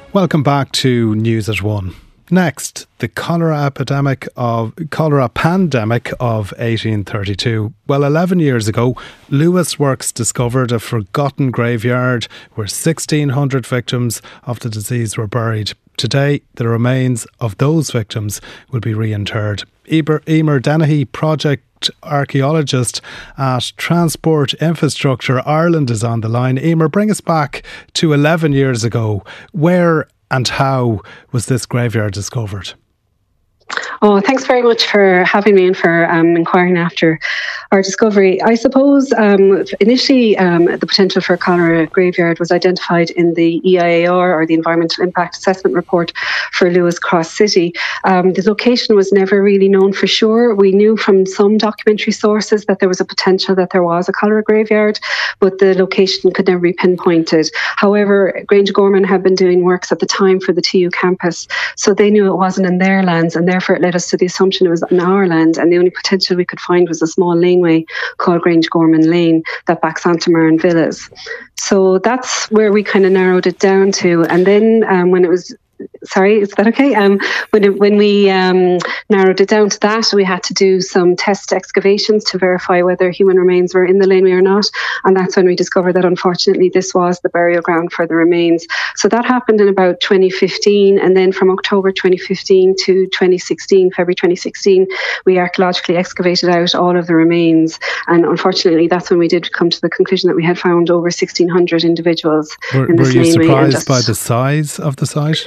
Welcome back to News at 1. Next, the cholera pandemic of 1832. Well, 11 years ago, Lewis Works discovered a forgotten graveyard where 1,600 victims of the disease were buried. Today, the remains of those victims will be reinterred. Emer Dennehy, project archaeologist at Transport Infrastructure Ireland, is on the line. Emer, bring us back to 11 years ago. Where and how was this graveyard discovered? Oh, thanks very much for having me and for inquiring after our discovery. I suppose initially the potential for a cholera graveyard was identified in the EIAR, or the Environmental Impact Assessment Report, for Lewis Cross City. The location was never really known for sure. We knew from some documentary sources that there was a potential that there was a cholera graveyard, but the location could never be pinpointed. However, Grangegorman had been doing works at the time for the TU campus, so they knew it wasn't in their lands, and therefore it led us to the assumption it was in our land, and the only potential we could find was a small laneway called Grangegorman Lane that backs onto Murren Villas. So that's where we kind of narrowed it down to. And then when it was Sorry, is that okay? When we narrowed it down to that, we had to do some test excavations to verify whether human remains were in the laneway or not. And that's when we discovered that, unfortunately, this was the burial ground for the remains. So that happened in about 2015. And then from October 2015 to 2016, February 2016, we archaeologically excavated out all of the remains. And unfortunately, that's when we did come to the conclusion that we had found over 1,600 individuals in this laneway. Were you surprised by the size of the site?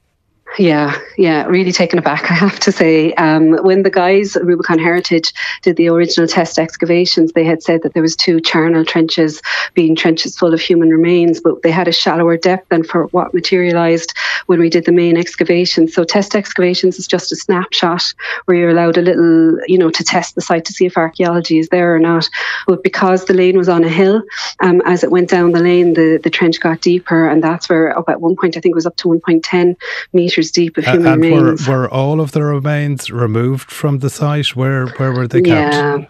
Yeah, really taken aback, I have to say. When the guys at Rubicon Heritage did the original test excavations, they had said that there was 2 charnel trenches, being trenches full of human remains, but they had a shallower depth than for what materialised when we did the main excavation. So test excavations is just a snapshot where you're allowed a little, to test the site to see if archaeology is there or not. But because the lane was on a hill, as it went down the lane, the trench got deeper, and that's where up at one point, I think it was up to 1.10 metres deep of human remains. Were all of the remains removed from the site? Where were they kept?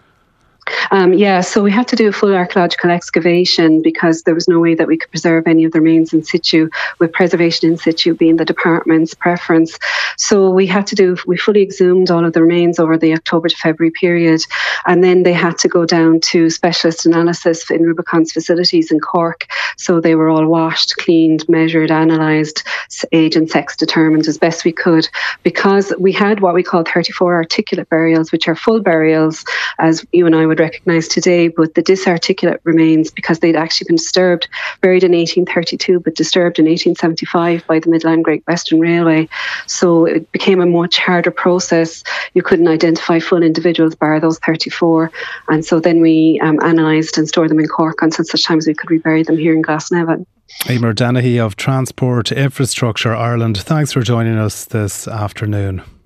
So we had to do a full archaeological excavation because there was no way that we could preserve any of the remains in situ, with preservation in situ being the department's preference. So we fully exhumed all of the remains over the October to February period, and then they had to go down to specialist analysis in Rubicon's facilities in Cork. So they were all washed, cleaned, measured, analysed, age and sex determined as best we could, because we had what we call 34 articulate burials, which are full burials, as you and I would recognise today, but the disarticulate remains, because they'd actually been disturbed, buried in 1832, but disturbed in 1875 by the Midland Great Western Railway. So it became a much harder process. You couldn't identify full individuals bar those 34. And so then we analysed and stored them in Cork until such times we could rebury them here in Glasnevin. Emer Dennehy of Transport Infrastructure Ireland, thanks for joining us this afternoon.